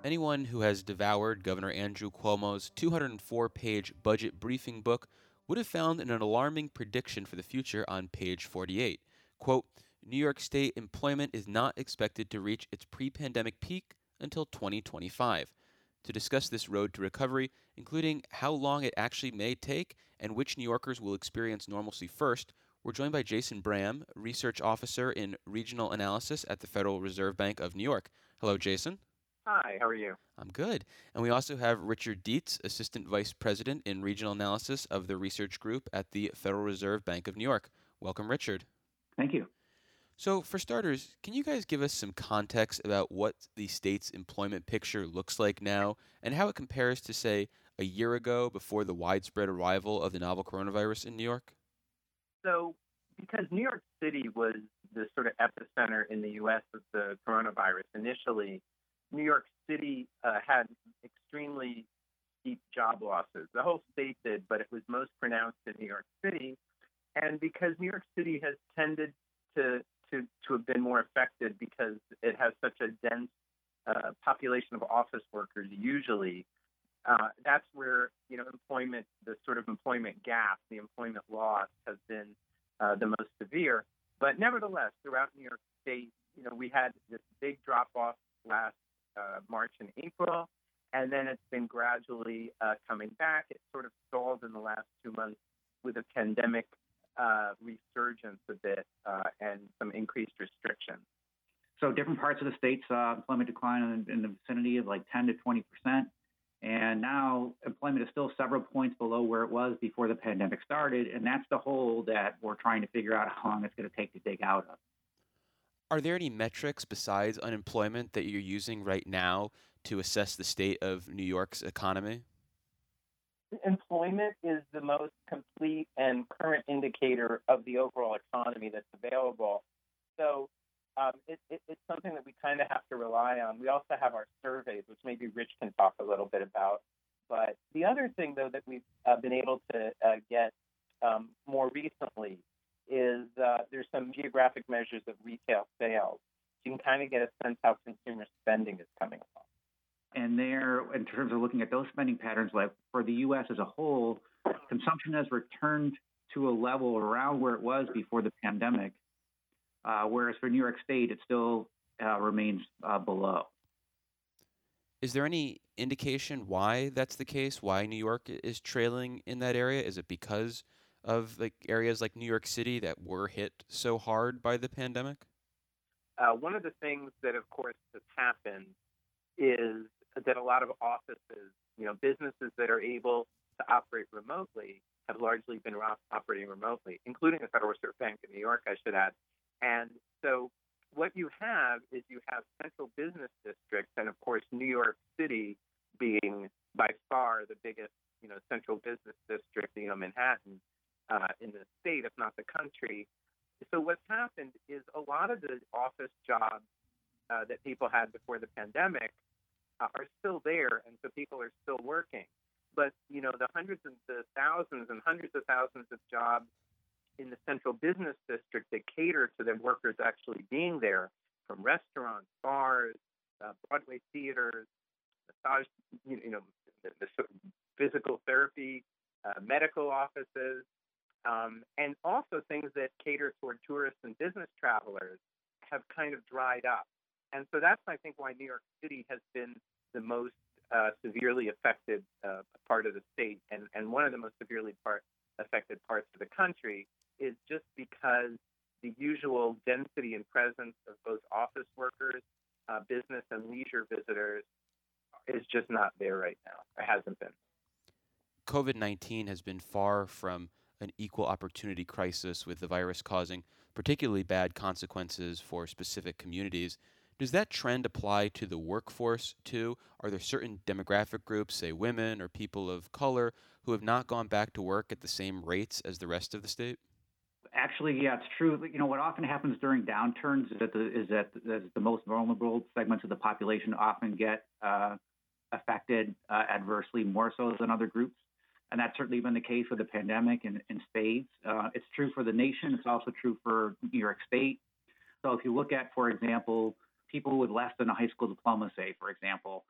Anyone who has devoured Governor Andrew Cuomo's 204-page budget briefing book would have found an alarming prediction for the future on page 48. Quote, New York State employment is not expected to reach its pre-pandemic peak until 2025. To discuss this road to recovery, including how long it actually may take and which New Yorkers will experience normalcy first, we're joined by Jason Bram, Research Officer in Regional Analysis at the Federal Reserve Bank of New York. Hello, Jason. Hi, how are you? I'm good. And we also have Richard Dietz, Assistant Vice President in Regional Analysis of the Research Group at the Federal Reserve Bank of New York. Welcome, Richard. Thank you. So, for starters, can you guys give us some context about what the state's employment picture looks like now and how it compares to, say, a year ago before the widespread arrival of the novel coronavirus in New York? So, because New York City was the sort of epicenter in the U.S. of the coronavirus initially, New York City had extremely steep job losses. The whole state did, but it was most pronounced in New York City. And because New York City has tended to have been more affected because it has such a dense population of office workers usually, that's where, employment, the sort of employment gap, the employment loss has been the most severe. But nevertheless, throughout New York State, we had this big drop-off last March and April, and then it's been gradually coming back. It sort of stalled in the last 2 months with a pandemic resurgence a bit and some increased restrictions. So different parts of the state saw employment decline in the vicinity of like 10 to 20%. And now employment is still several points below where it was before the pandemic started. And that's the hole that we're trying to figure out how long it's going to take to dig out of. Are there any metrics besides unemployment that you're using right now to assess the state of New York's economy? Employment is the most complete and current indicator of the overall economy that's available. So it's something that we kind of have to rely on. We also have our surveys, which maybe Rich can talk a little bit about. But the other thing, though, that we've been able to get more recently is there's some geographic measures of retail sales. You can kind of get a sense how consumer spending is coming along. And there, in terms of looking at those spending patterns, like for the U.S. as a whole, consumption has returned to a level around where it was before the pandemic, whereas for New York State, it still remains below. Is there any indication why that's the case, why New York is trailing in that area? Is it because of areas like New York City that were hit so hard by the pandemic? One of the things that, of course, has happened is that a lot of offices, businesses that are able to operate remotely have largely been operating remotely, including the Federal Reserve Bank in New York, I should add. And so what you have is you have central business districts, and of course, New York City being by far the biggest, central business district, Manhattan in the state, if not the country. So what's happened is a lot of the office jobs that people had before the pandemic are still there, and so people are still working. But, the hundreds and the thousands and hundreds of thousands of jobs in the central business district that cater to the workers actually being there, from restaurants, bars, Broadway theaters, massage, the physical therapy, medical offices, and also things that cater toward tourists and business travelers have kind of dried up. And so that's, I think, why New York City has been the most severely affected part of the state, and one of the most severely affected parts of the country is just because the usual density and presence of both office workers, business and leisure visitors is just not there right now. It hasn't been. COVID-19 has been far from an equal opportunity crisis, with the virus causing particularly bad consequences for specific communities. Does that trend apply to the workforce too? Are there certain demographic groups, say women or people of color, who have not gone back to work at the same rates as the rest of the state? Actually, yeah, it's true. What often happens during downturns is that the most vulnerable segments of the population often get affected adversely more so than other groups. And that's certainly been the case with the pandemic in spades. It's true for the nation. It's also true for New York State. So if you look at, for example, people with less than a high school diploma, say, for example,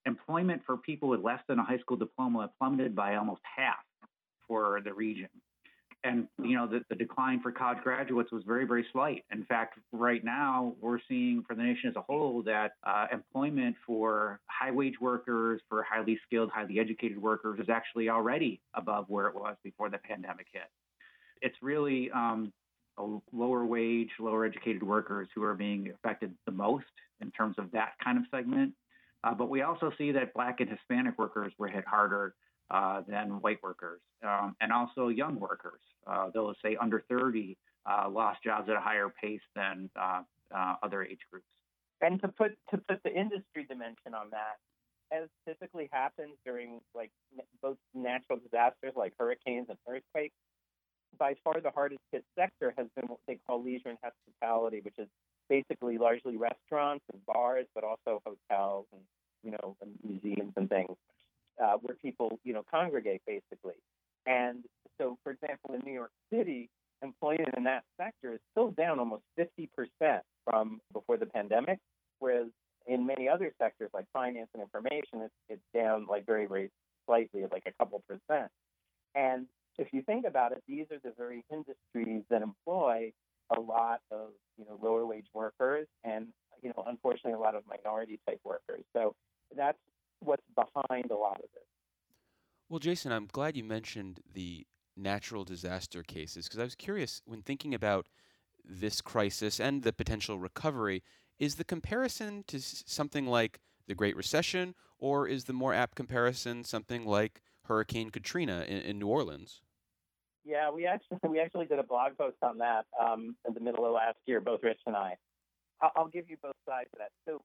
employment for people with less than a high school diploma plummeted by almost half for the region. And, the decline for college graduates was very, very slight. In fact, right now, we're seeing for the nation as a whole that employment for high-wage workers, for highly skilled, highly educated workers is actually already above where it was before the pandemic hit. It's really lower wage, lower educated workers who are being affected the most in terms of that kind of segment. But we also see that Black and Hispanic workers were hit harder than white workers, and also young workers. Those, say, under 30 lost jobs at a higher pace than other age groups. And to put the industry dimension on that, as typically happens during both natural disasters like hurricanes and earthquakes, by far the hardest hit sector has been what they call leisure and hospitality, which is basically largely restaurants and bars, but also hotels and and museums and things where people congregate basically. And so, for example, in New York City, employment in that sector is still down almost 50% from before the pandemic, whereas in many other sectors like finance and information, it's down very, very slightly, like a couple percent. And if you think about it, these are the very industries that employ a lot of lower wage workers and unfortunately a lot of minority type workers. So that's what's behind a lot of this. Well, Jason, I'm glad you mentioned the natural disaster cases because I was curious when thinking about this crisis and the potential recovery, is the comparison to something like the Great Recession, or is the more apt comparison something like Hurricane Katrina in New Orleans? Yeah, we actually did a blog post on that in the middle of last year, both Rich and I. I'll give you both sides of that. So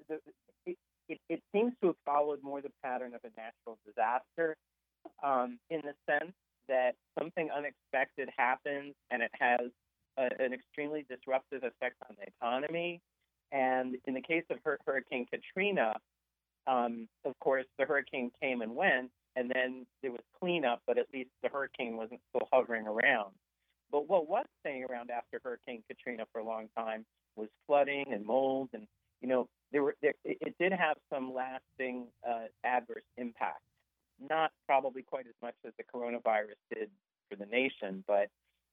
it seems to have followed more the pattern of a natural disaster in the sense that something unexpected happens and it has an extremely disruptive effect on the economy. And in the case of Hurricane Katrina, of course, the hurricane came and went, and then there was cleanup, but at least the hurricane wasn't still hovering around. But what was staying around after Hurricane Katrina for a long time was flooding and mold, and it did have some lasting adverse impact. Not probably quite as much as the coronavirus did for the nation, but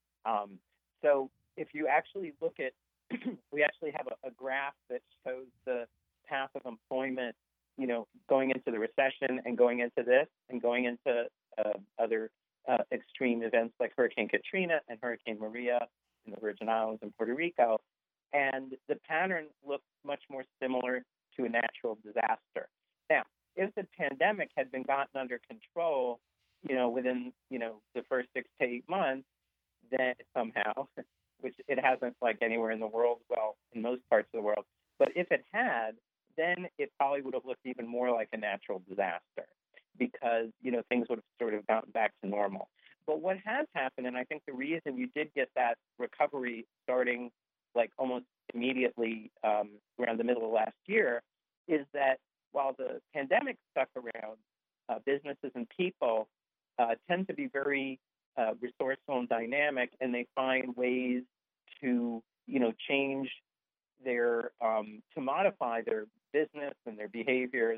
so if you actually look at, we actually have a graph that shows the path of employment, going into the recession and going into this and going into other extreme events like Hurricane Katrina and Hurricane Maria in the Virgin Islands and Puerto Rico. And the pattern looks much more similar to a natural disaster. Now, if the pandemic had been gotten under control, within, the first 6 to 8 months, then somehow, which it hasn't anywhere in the world, well, in most parts of the world, but if it had, then it probably would have looked even more like a natural disaster because, things would have sort of gotten back to normal. But what has happened, and I think the reason you did get that recovery starting almost immediately around the middle of last year, is that while the pandemic stuck around, businesses and people tend to be very resourceful and dynamic, and they find ways to, change their, to modify their business and their behaviors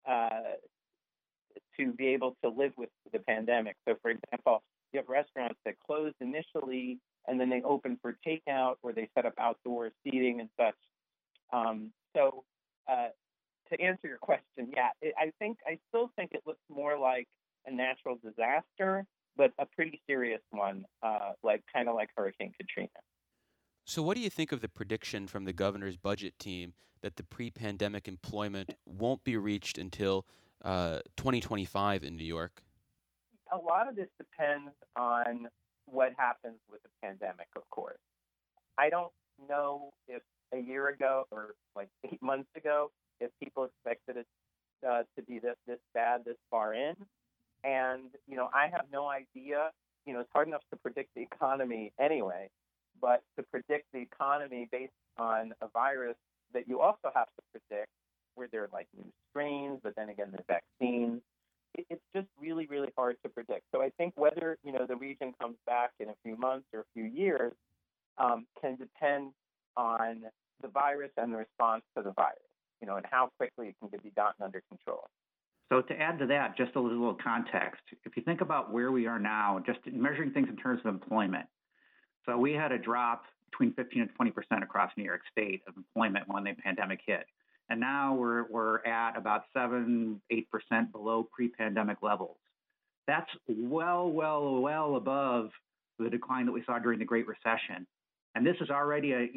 to be able to live with the pandemic. So, for example, you have restaurants that closed initially and then they open for takeout or they set up outdoor seating and such. So to answer your question, yeah, I still think it looks more like a natural disaster, but a pretty serious one, kind of like Hurricane Katrina. So what do you think of the prediction from the governor's budget team that the pre-pandemic employment won't be reached until 2025 in New York? A lot of this depends on what happens with the pandemic, of course. I don't know if a year ago or 8 months ago, if people expected it to be this bad, this far in. And, I have no idea. It's hard enough to predict the economy anyway, but to predict the economy based on a virus that you also have to predict, where there are new strains, but then again, the vaccines, it's just really, really hard to predict. So I think whether, the region comes back in a few months or a few years can depend on the virus and the response to the virus. and how quickly it can be gotten under control. So to add to that, just a little context, if you think about where we are now, just measuring things in terms of employment. So we had a drop between 15 and 20% across New York State of employment when the pandemic hit. And now we're at about 7-8% below pre-pandemic levels. That's well above the decline that we saw during the Great Recession. And this is already a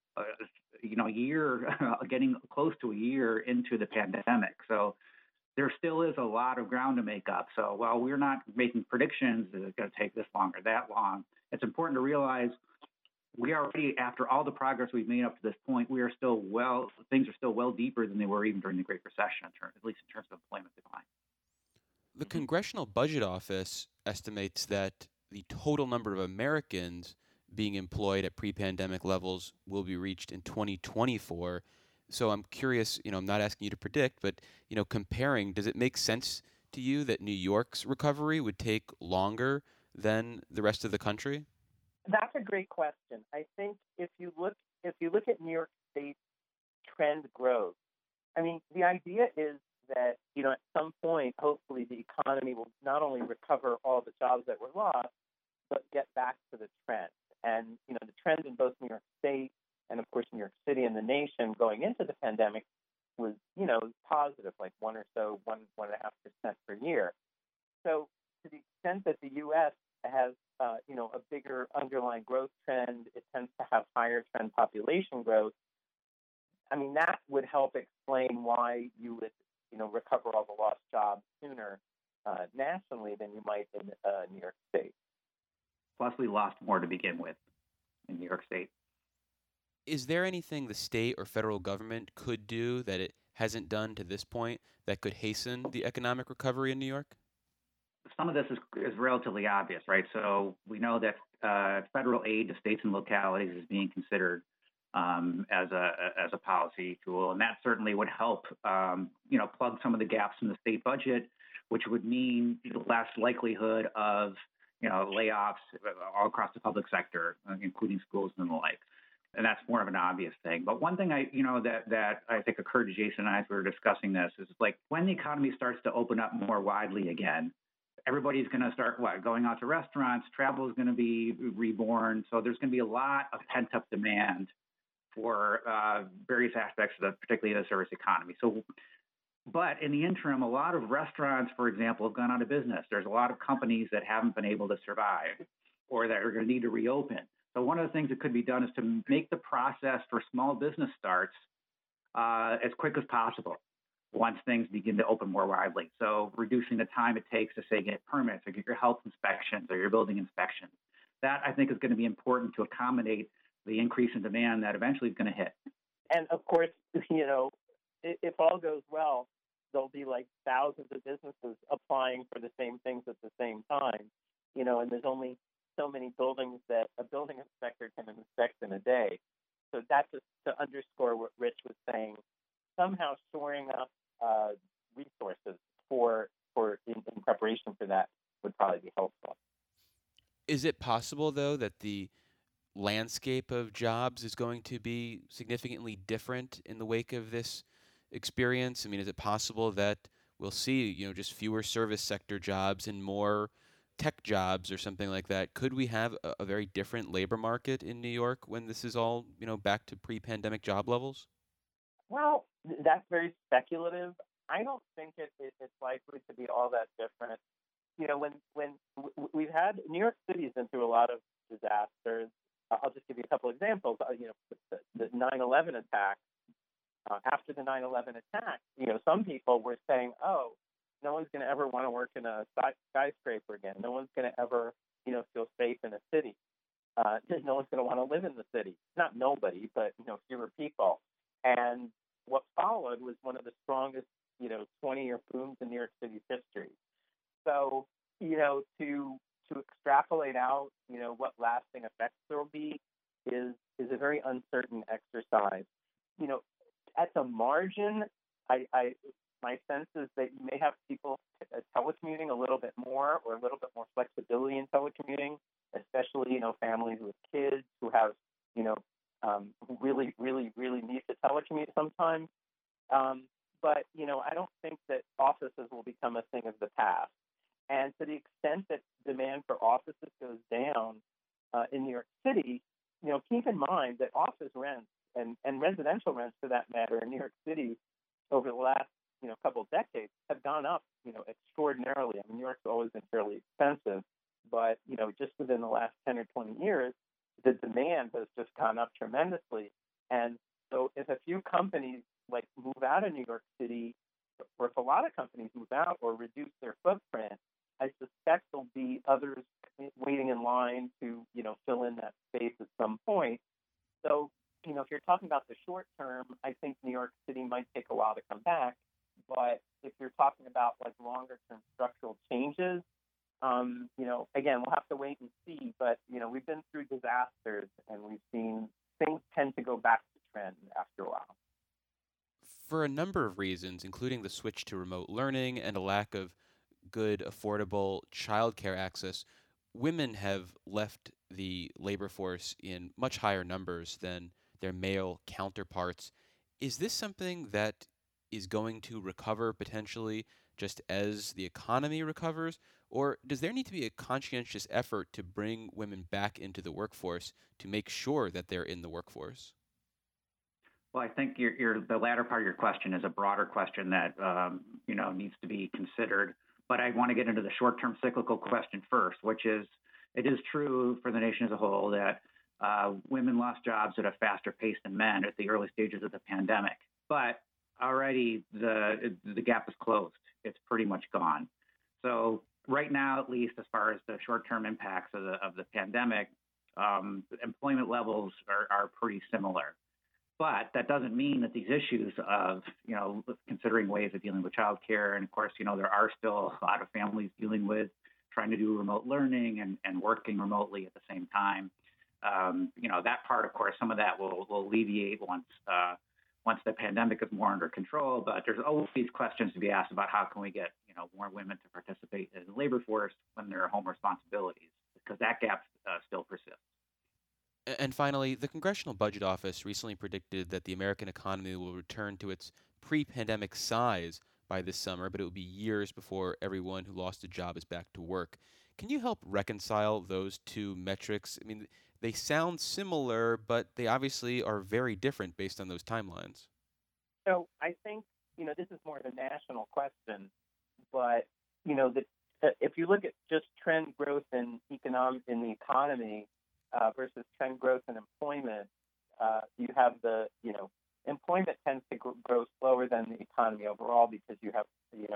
year, getting close to a year into the pandemic. So there still is a lot of ground to make up. So while we're not making predictions that it's going to take this long or that long, it's important to realize we are already, after all the progress we've made up to this point, things are still well deeper than they were even during the Great Recession, at least in terms of employment decline. The Congressional Budget Office estimates that the total number of Americans being employed at pre-pandemic levels will be reached in 2024. So I'm curious, I'm not asking you to predict, but, comparing, does it make sense to you that New York's recovery would take longer than the rest of the country? That's a great question. I think if you look at New York State's trend growth, I mean, the idea is that, at some point, hopefully the economy will not only recover all the jobs that were lost, but get back to the trend. And, the trend in both New York State and, of course, New York City and the nation going into the pandemic was, positive, like 1.5% per year. So to the extent that the U.S. has, a bigger underlying growth trend, it tends to have higher trend population growth. I mean, that would help explain why you would, recover all the lost jobs sooner nationally than you might in New York State. Plus, we lost more to begin with in New York State. Is there anything the state or federal government could do that it hasn't done to this point that could hasten the economic recovery in New York? Some of this is relatively obvious, right? So we know that federal aid to states and localities is being considered as a policy tool, and that certainly would help, plug some of the gaps in the state budget, which would mean less likelihood of, layoffs all across the public sector, including schools and the like. And that's more of an obvious thing. But one thing that I think occurred to Jason and I as we were discussing this is like when the economy starts to open up more widely again, everybody's going to start going out to restaurants. Travel is going to be reborn. So there's going to be a lot of pent-up demand for various aspects of particularly the service economy. But in the interim, a lot of restaurants, for example, have gone out of business. There's a lot of companies that haven't been able to survive or that are going to need to reopen. So one of the things that could be done is to make the process for small business starts as quick as possible once things begin to open more widely. So reducing the time it takes to, say, get permits or get your health inspections or your building inspections. That, I think, is going to be important to accommodate the increase in demand that eventually is going to hit. And, of course, if all goes well, there'll be like thousands of businesses applying for the same things at the same time, and there's only so many buildings that a building inspector can inspect in a day. So that's just to underscore what Rich was saying. Somehow shoring up resources in preparation for that would probably be helpful. Is it possible, though, that the landscape of jobs is going to be significantly different in the wake of this experience? I mean, is it possible that we'll see, just fewer service sector jobs and more tech jobs or something like that? Could we have a very different labor market in New York when this is all, back to pre-pandemic job levels? Well, that's very speculative. I don't think it's likely to be all that different. When we've had New York City's been through a lot of disasters. I'll just give you a couple examples. The 9/11 attack. After the 9/11 attack, some people were saying, "Oh, no one's going to ever want to work in a skyscraper again. No one's going to ever, feel safe in a city. No one's going to want to live in the city. Not nobody, but fewer people." And what followed was one of the strongest, 20-year booms in New York City's history. So, to extrapolate out, what lasting effects there will be is a very uncertain exercise. At the margin, my sense is that you may have people telecommuting a little bit more or a little bit more flexibility in telecommuting, especially, families with kids who have, who really, really, really need to telecommute sometimes. But, I don't think that offices will become a thing of the past. And to the extent that demand for offices goes down in New York City, keep in mind that office rents and residential rents, for that matter, in New York City over the last, couple of decades have gone up, extraordinarily. I mean, New York's always been fairly expensive, but, just within the last 10 or 20 years, the demand has just gone up tremendously. And so if a few companies move out of New York City, or if a lot of companies move out or reduce their footprint, I suspect there'll be others waiting in line to, fill in that space at some point. So, if you're talking about the short term, I think New York City might take a while to come back. But if you're talking about longer term structural changes, again, we'll have to wait and see. But, we've been through disasters and we've seen things tend to go back to trend after a while. For a number of reasons, including the switch to remote learning and a lack of good, affordable childcare access, women have left the labor force in much higher numbers than their male counterparts. Is this something that is going to recover potentially just as the economy recovers? Or does there need to be a conscientious effort to bring women back into the workforce to make sure that they're in the workforce? Well, I think the latter part of your question is a broader question that needs to be considered. But I want to get into the short-term cyclical question first, which is it is true for the nation as a whole that women lost jobs at a faster pace than men at the early stages of the pandemic. But already the gap is closed. It's pretty much gone. So right now, at least as far as the short-term impacts of the pandemic, employment levels are pretty similar. But that doesn't mean that these issues of, considering ways of dealing with childcare, and of course, there are still a lot of families dealing with trying to do remote learning and working remotely at the same time. That part, of course, some of that will alleviate once the pandemic is more under control. But there's always these questions to be asked about how can we get, more women to participate in the labor force when there are home responsibilities, because that gap still persists. And finally, the Congressional Budget Office recently predicted that the American economy will return to its pre-pandemic size by this summer, but it will be years before everyone who lost a job is back to work. Can you help reconcile those two metrics? I mean, they sound similar, but they obviously are very different based on those timelines. So I think, this is more of a national question, but, if you look at just trend growth in the economy, versus trend growth in employment, you have employment tends to grow slower than the economy overall because you have,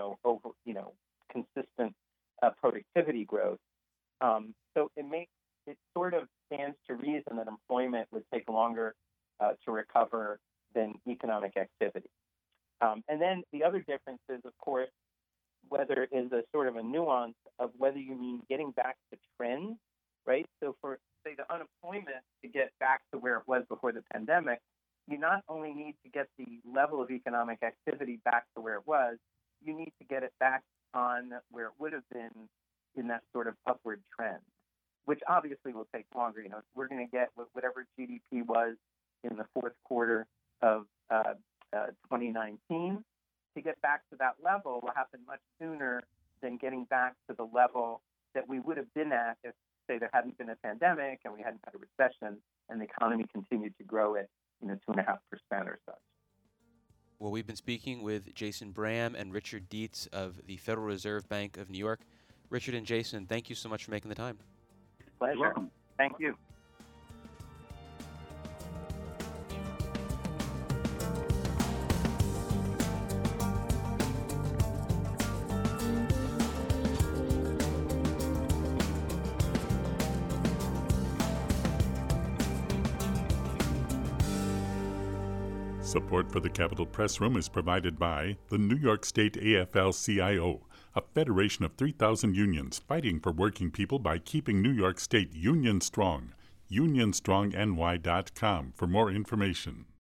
consistent productivity growth. So it sort of stands to reason that employment would take longer to recover than economic activity. And then the other difference is, of course, whether is a sort of a nuance of whether you mean getting back to trend, right? So for, say, the unemployment to get back to where it was before the pandemic, you not only need to get the level of economic activity back to where it was, you need to get it back on where it would have been in that sort of upward trend, which obviously will take longer. We're going to get whatever GDP was in the fourth quarter of 2019. To get back to that level will happen much sooner than getting back to the level that we would have been at if, say, there hadn't been a pandemic and we hadn't had a recession and the economy continued to grow at 2.5% or such. Well, we've been speaking with Jason Bram and Richard Dietz of the Federal Reserve Bank of New York. Richard and Jason, thank you so much for making the time. Pleasure. You're welcome. Thank you. Support for the Capitol Press Room is provided by the New York State AFL-CIO, a federation of 3,000 unions fighting for working people by keeping New York State union strong. UnionStrongNY.com for more information.